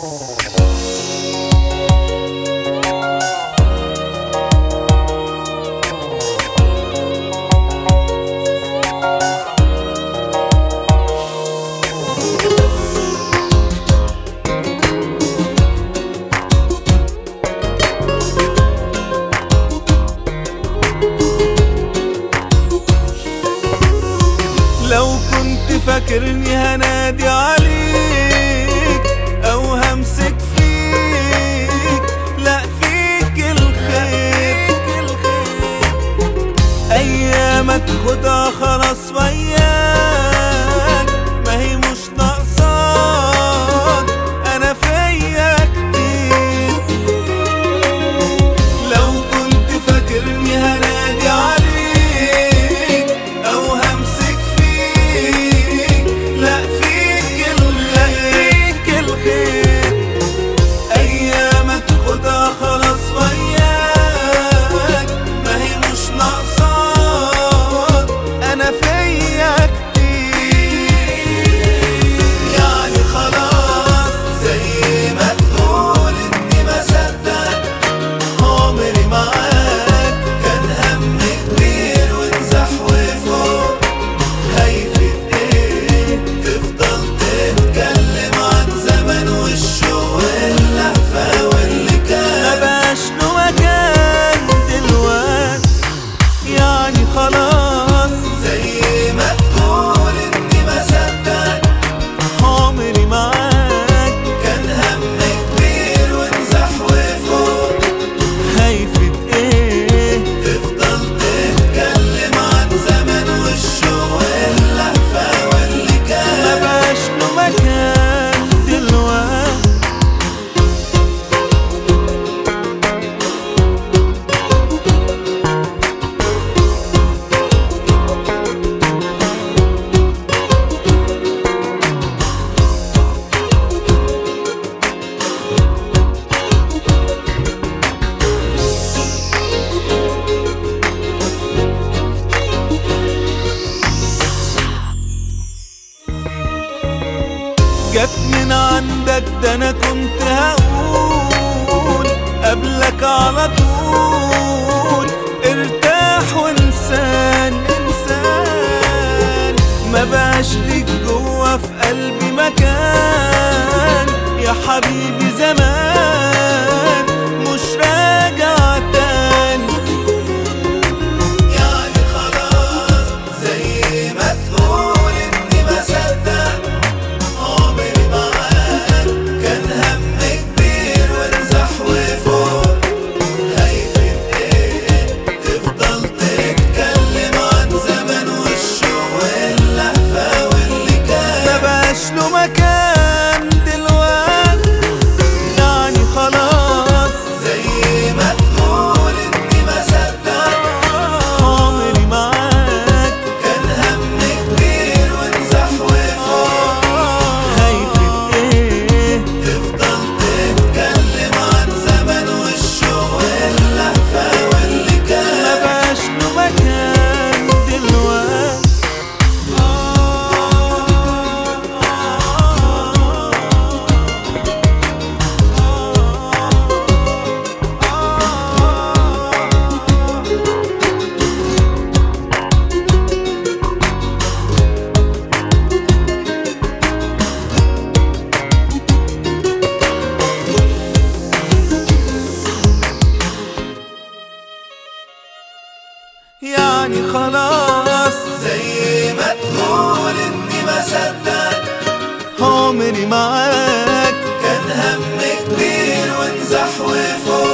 لو كنت فاكرني هنادي عليك او همسك فيك، لا فيك الخير. ايامك خدها خلاص وياك، ما هي مش ناقصاك، انا فيا كتير. لو كنت فاكرني هنادي عليك او همسك فيك، لا فيك الخير. ايامك خدها خلاص وياك، ما هي مش ناقصاك، انا فيا كتير. يعني خلاص زي ما تقول اني ما صدق، عمري معاك كان هم كبير ونزح وفوق. هيفيد ايه تفضل تتكلم عن زمن والشوق واللهفة واللي كان، مبقاش له مكان دلوقتي. يعني خلاص زي ما تقول اني ما صدق، عمري معاك كان هم كبير ونزح وفوق. هيفيد ايه تفضل تتكلم عن زمن والشوق واللهفة واللي كان، مبقاش له مكان دلوقتي. جت من عندك ده انا كنت هقول قبلك على طول، ارتاح وانسان. ما بقاش ليك جوا في قلبي مكان، يا حبيبي زمان مش راجع تاني. يعني خلاص زي ما تقول اني ما صدق، عمري معاك كان هم كبير ونزح وفوق. هيفيد ايه تفضل تتكلم عن زمن والشوق واللهفة واللي كان، مبقاش له مكان دلوقتي. يعني خلاص زي ما تقول اني ما صدق، عمري معاك كان هم كبير ونزح وفوق. هيفيد ايه تفضل تتكلم عن زمن والشوق واللهفة واللي كان، مبقاش له مكان دلوقتي. يعني خلاص زي ما تقول اني ما صدق، عمري معاك كان هم كبير ونزح وفوق.